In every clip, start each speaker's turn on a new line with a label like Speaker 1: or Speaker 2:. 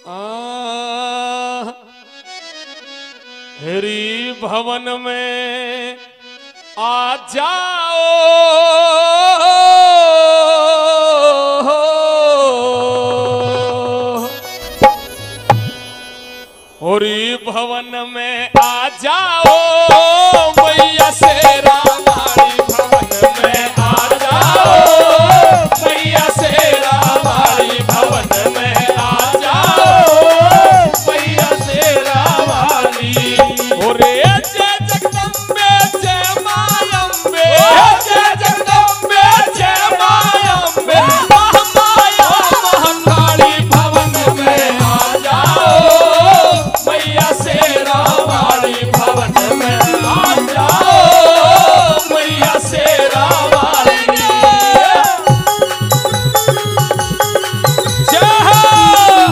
Speaker 1: हरि भवन में आ जाओ, हरि भवन में आ जाओ, मैया शेरा वाली भवन में आ जाओ, मैया शेरा वाली भवन में आ जाओ, मैया शेरा वाली। ओरे जय जगदम्बे जय मायम्बे, जय जगदम्बे जय मायम्बे, महामाया महाकाली भवन में आ जाओ, मैया शेरा वाली भवन में आ जाओ, मैया शेरा वाली। जय हो।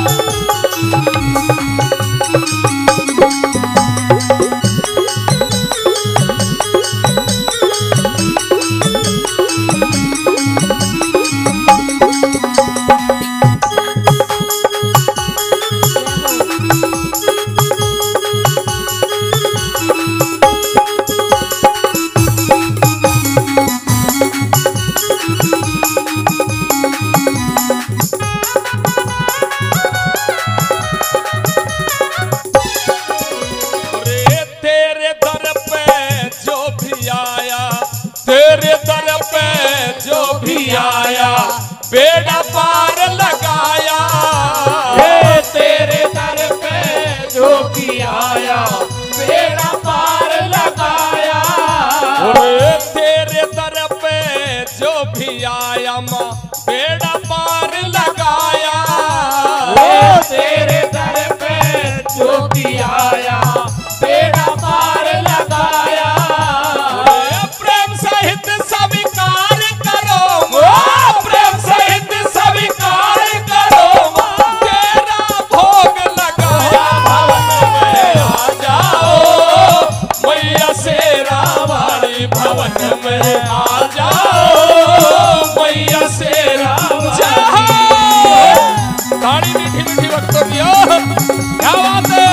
Speaker 1: तेरे दर पे जो भी आया, तेरे दर पे जो भी आया, बेड़ा पार लगाया। तेरे दर पे जो भी आया, बेड़ा पार लगाया। तेरे दर पे जो भी आया, माँ बेड़ा पार लगाया। तेरे दर पे जो भी आया, बेड़ा पार लगाया। प्रेम सहित स्वीकार करो, प्रेम सहित स्वीकार करो, तेरा भोग लगाया। भवन में आ जाओ, मैया शेरा वाली भवन में आ जाओ, मैया शेरा। ताड़ी मीठी मीठी भक्तों की, क्या बात है।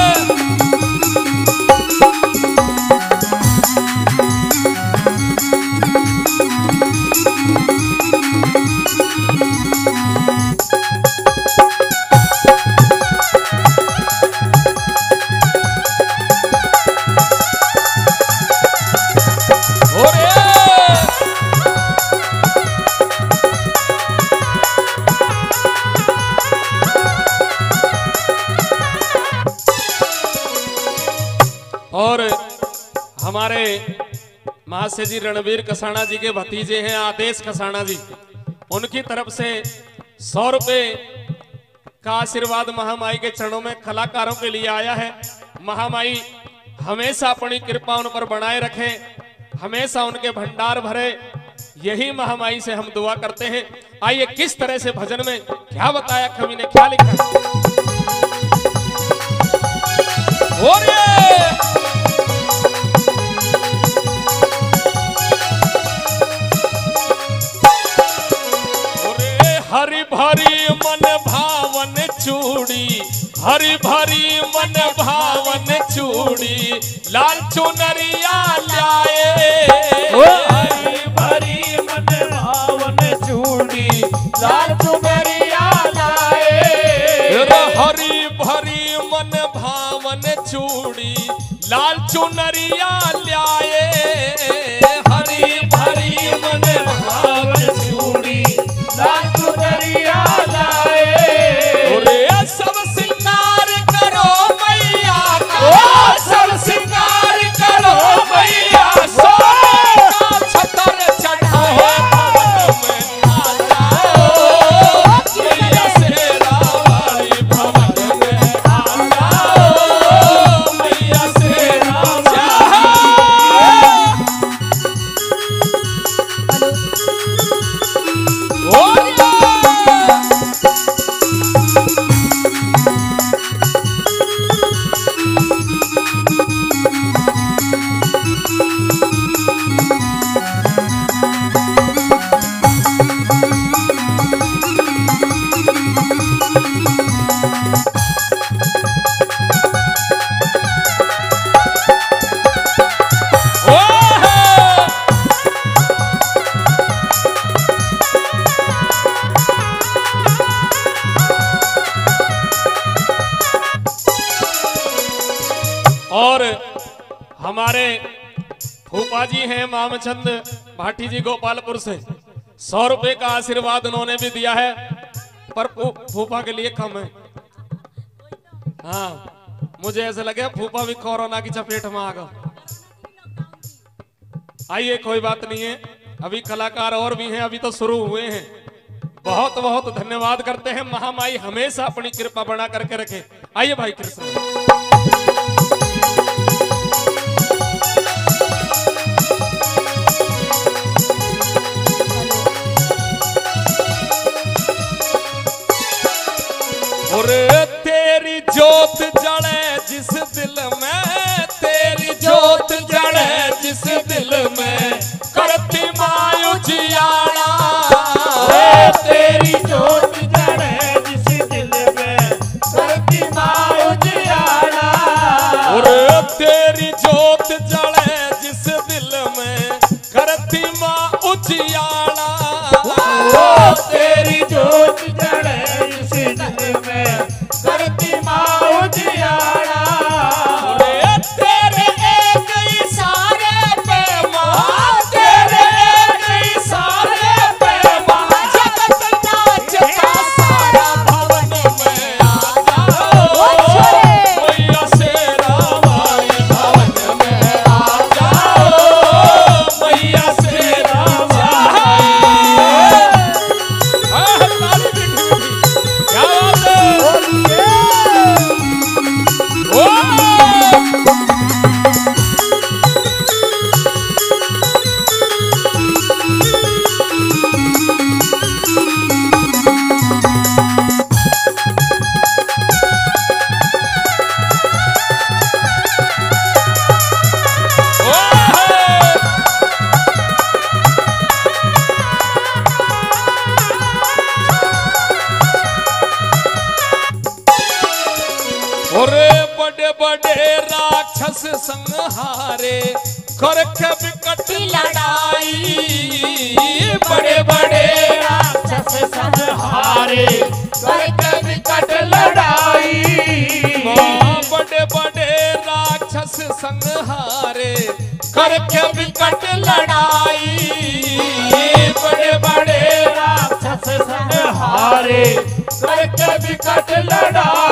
Speaker 1: और हमारे महाशय जी रणवीर कसाना जी के भतीजे हैं आदेश कसाना जी, उनकी तरफ से 100 रुपए का आशीर्वाद महामाई के चरणों में कलाकारों के लिए आया है। महामाई हमेशा अपनी कृपा उन पर बनाए रखे, हमेशा उनके भंडार भरे, यही महामाई से हम दुआ करते हैं। आइए किस तरह से भजन में क्या बताया कवि ने, क्या लिखा। और हरि भरी मन भावन चूड़ी, हरि भरी मन भावन चूड़ी, लाल चुनरिया लाए।
Speaker 2: हरि भरी मन भावन चूड़ी, लाल चुनरिया लाए।
Speaker 1: हरि भरी मन भावन चूड़ी, लाल चुनरिया लाए।
Speaker 2: हरि भरी मन भावन चूड़ी, लाल चुनरिया लाए।
Speaker 1: सब सिंगार करो मैया का, सब सिंगार करो मैया, छतर चढ़ाओ, भवन में आ जाओ, मैया शेरा वाली भवन में आ जाओ, मैया शेरा। हमारे फूफा जी हैं मामचंद भाटी जी गोपालपुर से 100 रुपए का आशीर्वाद उन्होंने भी दिया है, पर फूफा के लिए कम है। हाँ, मुझे ऐसा लगे फूफा भी कोरोना की चपेट में आ गया। आइए, कोई बात नहीं है, अभी कलाकार और भी हैं, अभी तो शुरू हुए हैं। बहुत बहुत धन्यवाद करते हैं। महामाई हमेशा अपनी कृपा बना करके रखे। आइए भाई कृष्ण। और तेरी जोत जले जिस दिल में, तेरी जोत जले जिस दिल में, करती माँ उजियारा।
Speaker 2: तेरी जोत जले जिस दिल में, करती माँ उजियारा।
Speaker 1: और तेरी जोत जले जिस दिल में, करती माँ उजियारा।
Speaker 2: तेरी जोत जले जिस दिल में, करती माँ उजियारा।
Speaker 1: तेरे एक इशारे पे माँ, तेरे एक इशारे पे माँ, जगत नाचता सारा भवन में आ जाओ। मैया शेरा वाली भवन में आ जाओ। मैया शेरा वाली। क्या बात है? बड़े बड़े राक्षस संहारे करके विकट लड़ाई। बड़े बड़े
Speaker 2: राक्षस संहारे करके विकट लड़ाई।
Speaker 1: बड़े बड़े राक्षस संहारे करके विकट लड़ाई।
Speaker 2: बड़े बड़े राक्षस संहारे करके विकट लड़ाई।